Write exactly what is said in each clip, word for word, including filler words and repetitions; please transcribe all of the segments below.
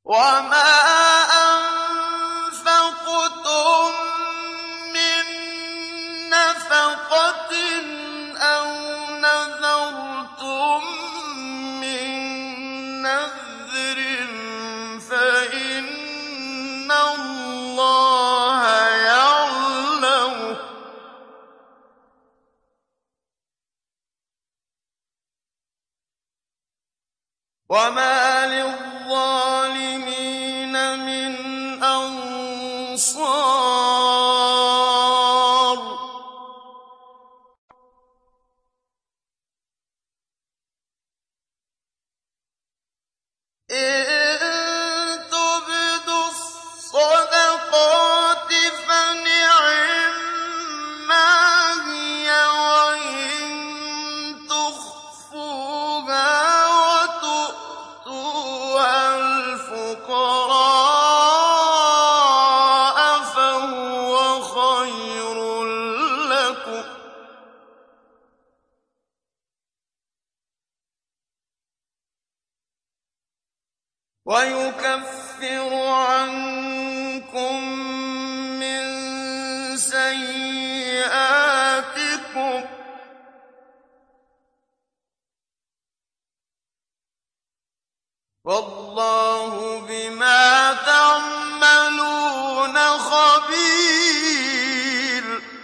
وَمَا أَنفَقْتُم مِّن نَّفَقَةٍ أَوْ نَذَرْتُم مِّن نَّذْرٍ فَإِنَّ اللَّهَ يَعْلَمُهُ ۗ وَمَا لِلظَّالِمِينَ مِنْ أَنصَارٍ. إِن تُبْدُوا الصَّدَقَاتِ فَنِعِمَّا هِيَ ۖ وَإِن تُخْفُوهَا وَتُؤْتُوهَا الْفُقَرَاءَ فَهُوَ خَيْرٌ لَّكُمْ ۚ وَيُكَفِّرُ عَنكُم مِّن سَيِّئَاتِكُمْ ۗ وَاللَّهُ بِمَا تَعْمَلُونَ خَبِيرٌ.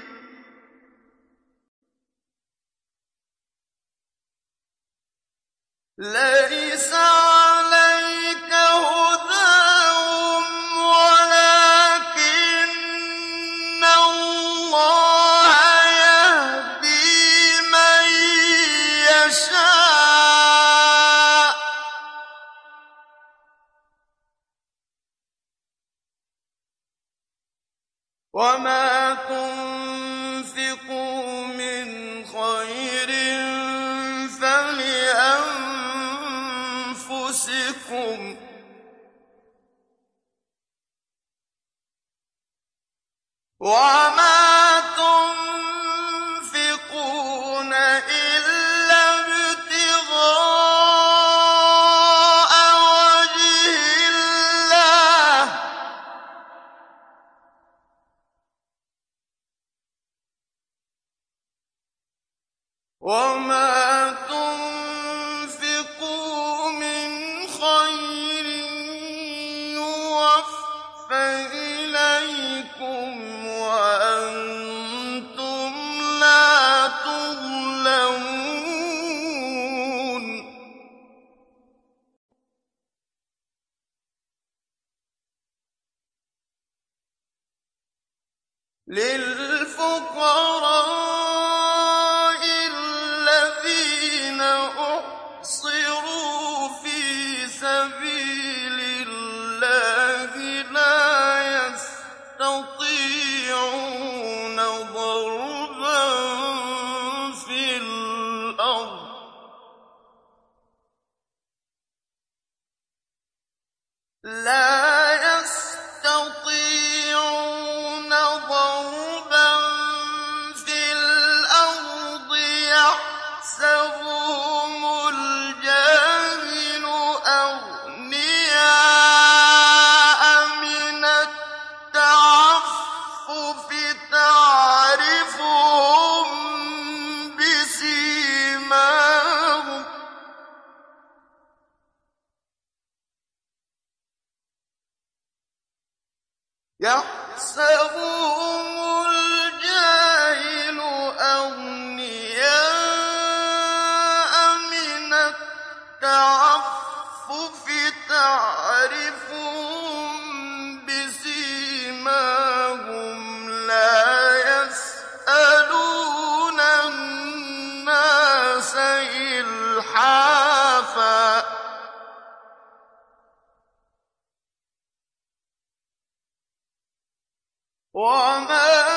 لَيْسَ عَلَيْكَ هُدَاهُمْ وَلَٰكِنَّ اللَّهَ يَهْدِي مَن يَشَاءُ ۗ وَمَا تُنفِقُوا مِنْ خَيْرٍ فَلِأَنفُسِكُمْ ۚ وَمَا تُنفِقُونَ إِلَّا ابْتِغَاءَ وَجْهِ اللَّهِ ۚ وَمَا تُنفِقُوا مِنْ خَيْرٍ يُوَفَّ إِلَيْكُمْ وَأَنتُمْ لَا تُظْلَمُونَ. لِلْفُقَرَاءِ الَّذِينَ أُحْصِرُوا فِي سَبِيلِ اللَّهِ لَا يَسْتَطِيعُونَ ضَرْبًا فِي الْأَرْضِ لَا يَسْتَطِيعُونَ ضَرْبًا فِي الْأَرْضِ يَحْسَبُهُمُ الْجَاهِلُ أَغْنِيَاءَ مِنَ التَّعَفُّفِ تَعْرِفُهُم بِسِيمَاهُمْ يَحْسَبُهُمُ الْجَاهِلُ أَغْنِيَاءَ مِنَ التَّعَفُّفِ تَعْرِفُهُم بِسِيمَاهُمْ لَا يَسْأَلُونَ النَّاسَ إِلْحَافًا ۗ وَمَا